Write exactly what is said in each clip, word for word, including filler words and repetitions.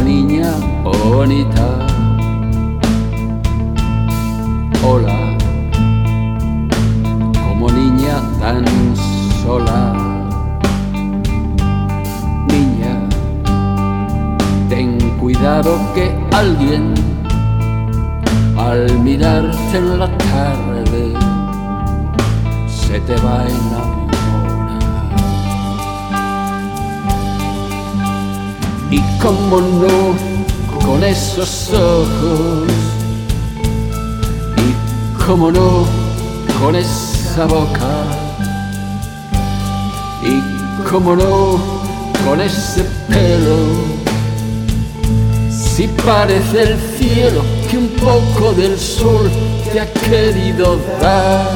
niña bonita. Hola, como niña tan sola. Niña, ten cuidado que alguien al mirarte en la tarde se te va a enamorar. Y cómo no, con esos ojos, y cómo no, con esa boca, y cómo no, con ese pelo. Si parece el cielo que un poco del sol te ha querido dar.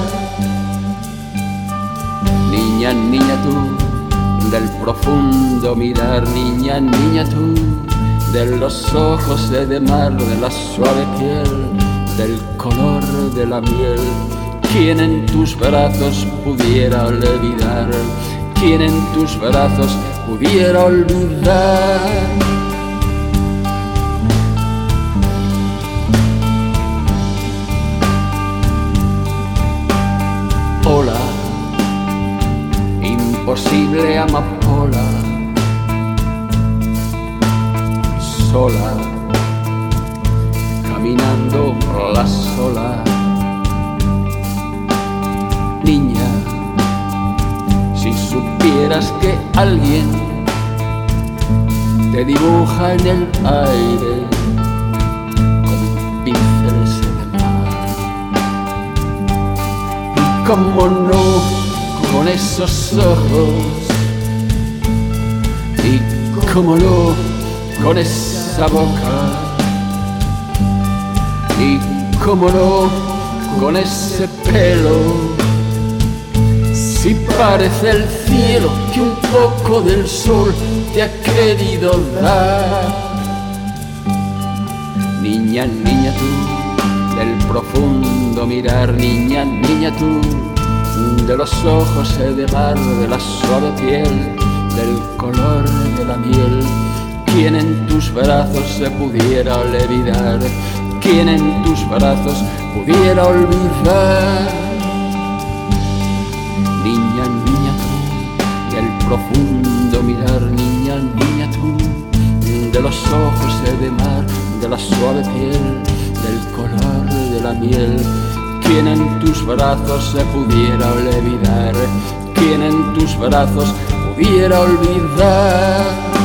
Niña, niña tú, del profundo mirar. Niña, niña tú, de los ojos de mar, de la suave piel, del color de la miel. ¿Quién en tus brazos pudiera olvidar? ¿Quién en tus brazos pudiera olvidar? Hola, imposible amapola, sola, caminando por la sola. Niña, si supieras que alguien te dibuja en el aire con pinceles de mar. Y cómo no, con esos ojos, y cómo no, con esa boca, y cómo no, con ese pelo. Si parece el cielo que un poco del sol te ha querido dar. Niña, niña tú, del profundo mirar. Niña, niña tú, de los ojos de mar, de la suave piel, del color de la miel. ¿Quién en tus brazos se pudiera olvidar? ¿Quién en tus brazos pudiera olvidar? Niña, niña tú, del profundo mirar. Niña, niña tú, de los ojos de mar, de la suave piel, del color de la miel. ¿Quién en tus brazos se pudiera olvidar? ¿Quién en tus brazos pudiera olvidar?